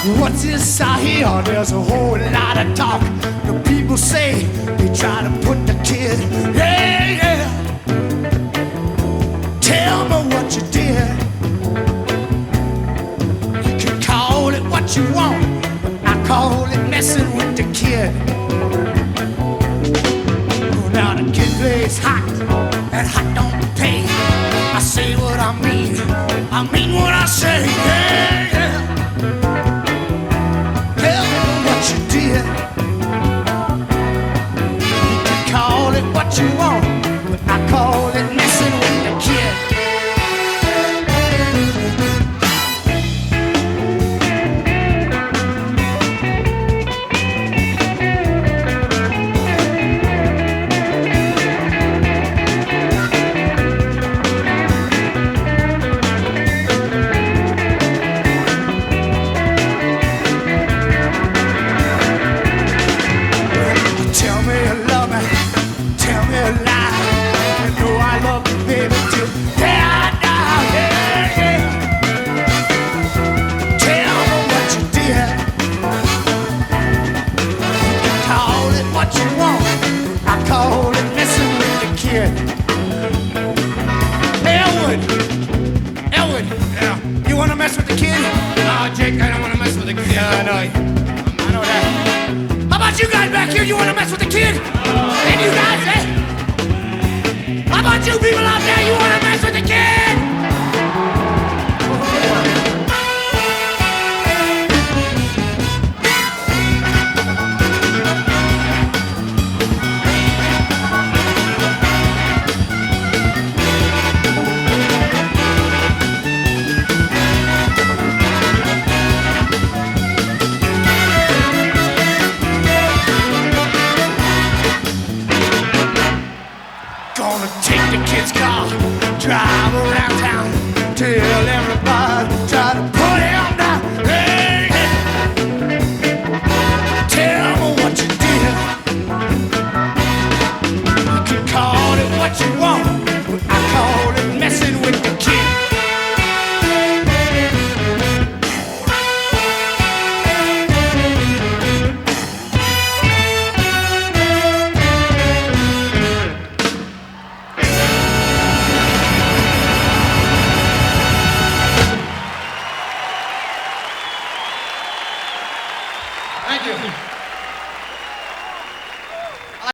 What's this I hear? There's a whole lot of talk. The people say they try to put the kid. Yeah, yeah. Tell me what you did. You can call it what you want, but I call it messing with the kid. Now the kid plays hot, and hot don't pay. I say what I mean what I say. Yeah, yeah. Tell me what you did. You can call it what you want, but I call it messing with the kid. Elwood, yeah. You wanna mess with the kid? No, Jake, I don't wanna mess with the kid. Yeah, I know that. How about you guys back here? You wanna mess with the kid? And you guys, eh? How about you people out there? You wanna mess with the kid? Gonna take the kid's car, drive around town, tell everybody, try to put him down. Hey, hey. Tell me what you did. You can call it what you want.